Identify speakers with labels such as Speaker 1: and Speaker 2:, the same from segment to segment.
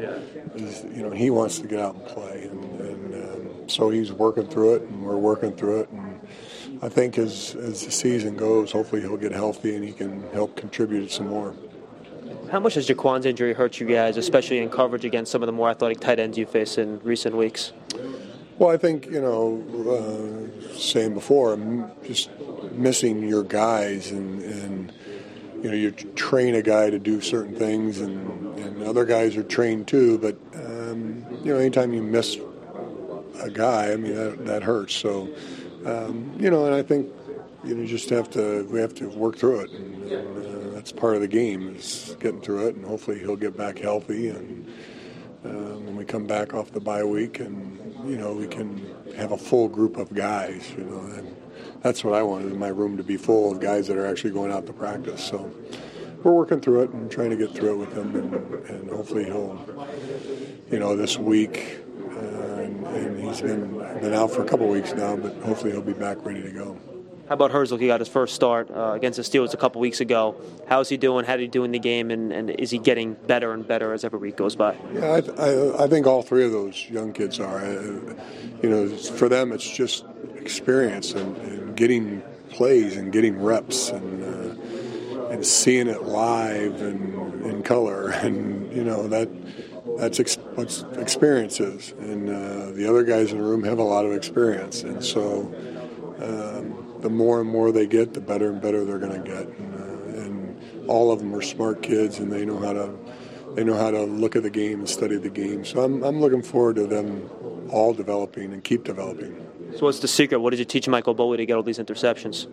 Speaker 1: he wants to get out and play, and so he's working through it, and we're working through it. And I think as the season goes, hopefully he'll get healthy and he can help contribute some more.
Speaker 2: How much has Jaquan's injury hurt you guys, especially in coverage against some of the more athletic tight ends you face in recent weeks?
Speaker 1: Well, I think, saying before, just missing your guys and you train a guy to do certain things and other guys are trained too, but, anytime you miss a guy, I mean, that hurts. So, and I think, we have to work through it. And that's part of the game is getting through it, and hopefully he'll get back healthy and when we come back off the bye week and, we can have a full group of guys, and that's what I wanted in my room, to be full of guys that are actually going out to practice. So we're working through it and trying to get through it with him, and hopefully he'll, this week, and he's been out for a couple of weeks now, but hopefully he'll be back ready to go.
Speaker 2: How about Herzl? He got his first start against the Steelers a couple weeks ago. How's he doing? How did he do in the game? And is he getting better and better as every week goes by?
Speaker 1: Yeah, I think all three of those young kids are. For them, it's just experience and getting plays and getting reps and seeing it live and in color. And, that's what experience is. And the other guys in the room have a lot of experience. And so the more and more they get, the better and better they're going to get. And all of them are smart kids, and they know how to look at the game and study the game. So I'm looking forward to them all developing and keep developing.
Speaker 2: So what's the secret? What did you teach Michael Bowie to get all these interceptions?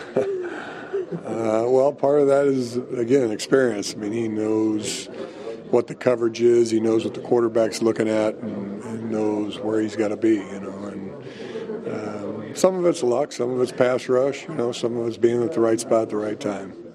Speaker 1: Well, part of that is, again, experience. I mean, he knows what the coverage is. He knows what the quarterback's looking at, and knows where he's got to be, And some of it's luck, some of it's pass rush, some of it's being at the right spot at the right time.